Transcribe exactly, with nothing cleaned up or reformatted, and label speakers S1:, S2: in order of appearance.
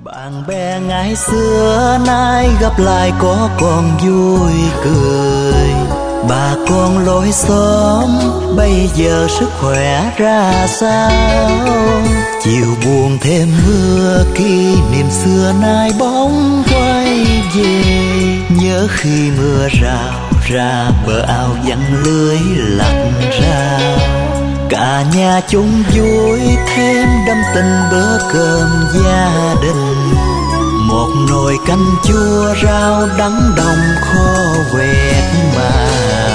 S1: Bạn bè ngày xưa nay gặp lại có còn vui cười. Bà con lối xóm bây giờ sức khỏe ra sao? Chiều buồn thêm mưa, kỷ niệm xưa nay bóng quay về. Nhớ khi mưa rào ra bờ ao vắng lưới lặt rào. Cả nhà chung vui thêm đậm tình bữa cơm gia đình. Một nồi canh chua rau đắng đồng kho quẹt mà